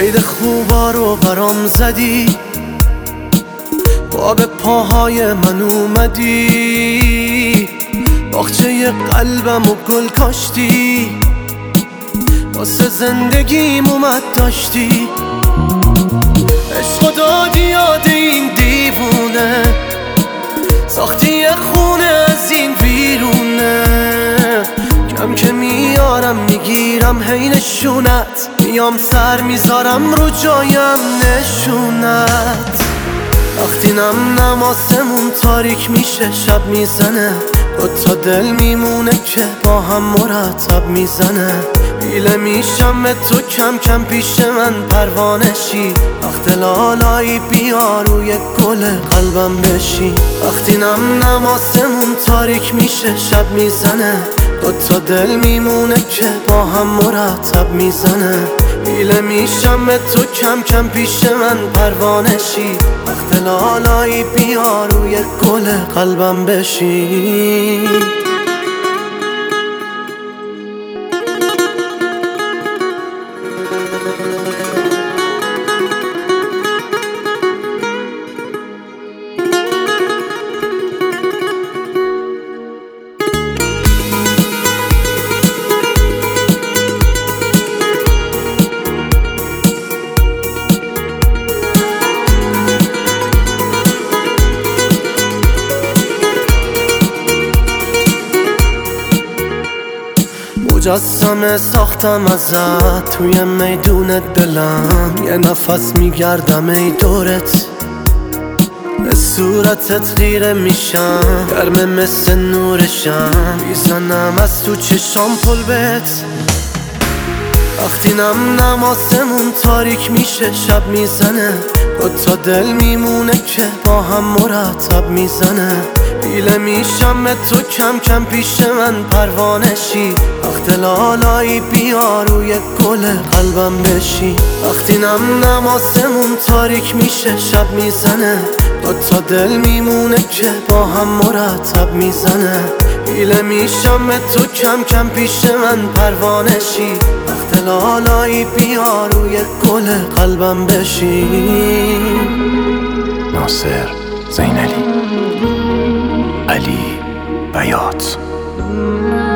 قید خوبا رو برام زدی، با به پاهای من اومدی، باغچه قلبم و گل کاشتی، واسه زندگیم اومد داشتی. عشق دادی یاد این دیوونه، ساختی یه خونه از این ویرونه. کم که میارم میگیرم هی نشونت، میام سر میذارم رو جایم نشونت. وقتی نم آسمون تاریک میشه شب میزنه، دوتا دل میمونه که با هم مرتب میزنه. حیله میشم به تو کم کم پیش من پروانه شی، وقت لالایی بیا روی گل قلبم بشی. وقتی نم آسمون تاریک میشه شب میزنه، دوتا دل میمونه که با هم مرتب میزنه. حیله میشم به تو کم کم پیش من پروانه شی، وقت لالایی بیا روی گل قلبم بشی. مجسمه ساختم ازت توی میدون دلم، یه نفس میگردم ای دورت، به صورتت خیره میشم، گرمه مثل نورشم، میزنم از تو چشام پلبت. وقتی نم آسمون تاریک میشه شب میزنه، دوتا دل میمونه که با هم مرتب میزنه. حیله میشم به تو کم کم پیش من پروانه شی، وقت لالایی بیا روی گل قلبم بشی. وقتی نم آسمون تاریک میشه شب میزنه، دوتا دل میمونه که با هم مرتب میزنه. حیله میشم به تو کم کم پیش من پروانه شی، وقت لالایی بیا روی گل قلبم بشی. ناصر زینلی، علی بیات.